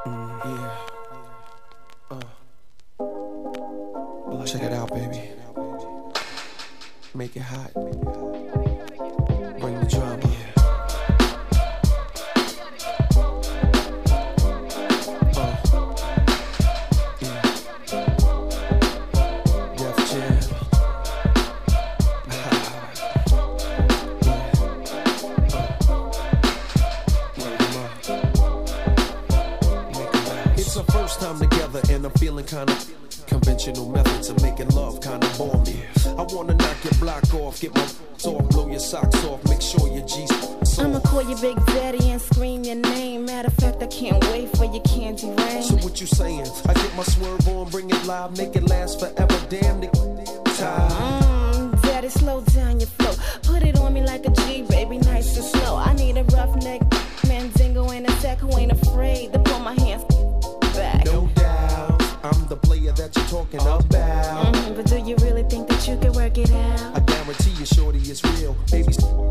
Yeah. Check it out, baby. Make it hot. Bring the drama. Time together and I'm feeling kinda conventional methods of making love kinda bore me. I wanna knock your block off, get my off, blow your socks off, make sure your G's soft. I'ma call you Big Daddy and scream your name. Matter of fact, I can't wait for your candy rain. So what you saying? I get my swerve on, bring it live, make it last forever. Damn the time. Daddy, slow down your flow. Put it on me like a G, baby, nice and slow. I need a roughneck Mandingo and a tech who ain't afraid to pull my hands back. No doubt, I'm the player that you're talking about. But do you really think that you can work it out? I guarantee you, shorty, it's real. Baby,